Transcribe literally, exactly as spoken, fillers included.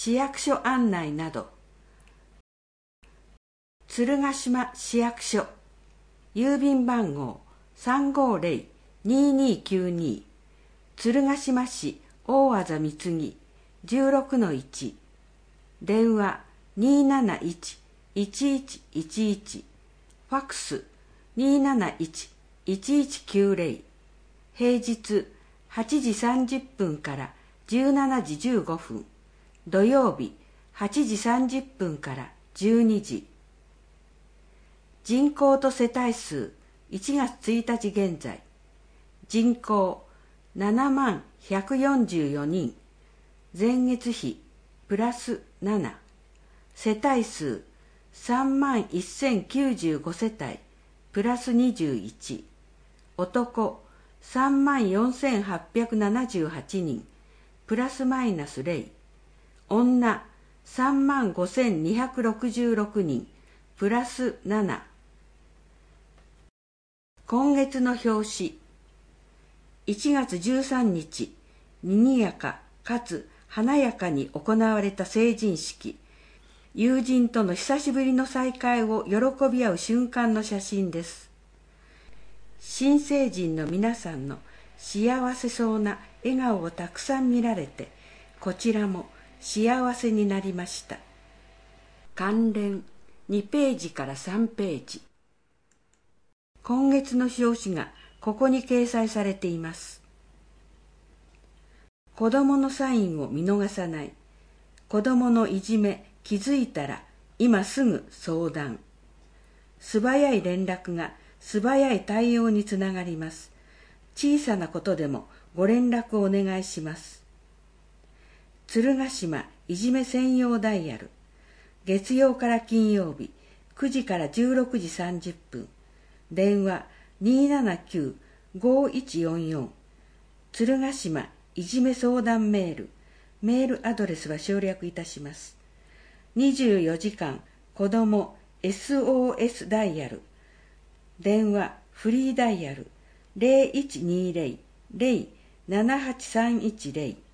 市役所案内など。鶴ヶ島市役所、郵便番号 さんごーぜろにーにーきゅうに、鶴ヶ島市大字三木 じゅうろくのいち、電話 にーなないち いちいちいちいち、ファックス にーなないち いちいちきゅうぜろ、平日はちじさんじゅっぷんからじゅうしちじじゅうごふん、土曜日はちじさんじゅっぷんからじゅうにじ。人口と世帯数いちがつついたち現在、人口ななまんひゃくよんじゅうよにん、前月比プラスなな、世帯数さんまんせんきゅうじゅうご世帯プラスにじゅういち、男さんまんよんせんはっぴゃくななじゅうはちにんプラスマイナスゼロ、女さんまんごせんにひゃくろくじゅうろくにんプラスなな。今月の表紙。いちがつじゅうさんにち、にぎやかかつ華やかに行われた成人式。友人との久しぶりの再会を喜び合う瞬間の写真です。新成人の皆さんの幸せそうな笑顔をたくさん見られて、こちらも幸せになりました。関連にページからさんページ。今月の表紙がここに掲載されています。子供のサインを見逃さない。子供のいじめ気づいたら今すぐ相談。素早い連絡が素早い対応につながります。小さなことでもご連絡をお願いします。鶴ヶ島いじめ専用ダイヤル。月曜から金曜日くじからじゅうろくじさんじゅっぷん。電話 にーななきゅう ごーいちよんよん。鶴ヶ島いじめ相談メール。メールアドレスは省略いたします。にじゅうよじかん子ども エスオーエス ダイヤル。電話フリーダイヤル ゼロいちにーぜろ ゼロ ななはちさんいちゼロ。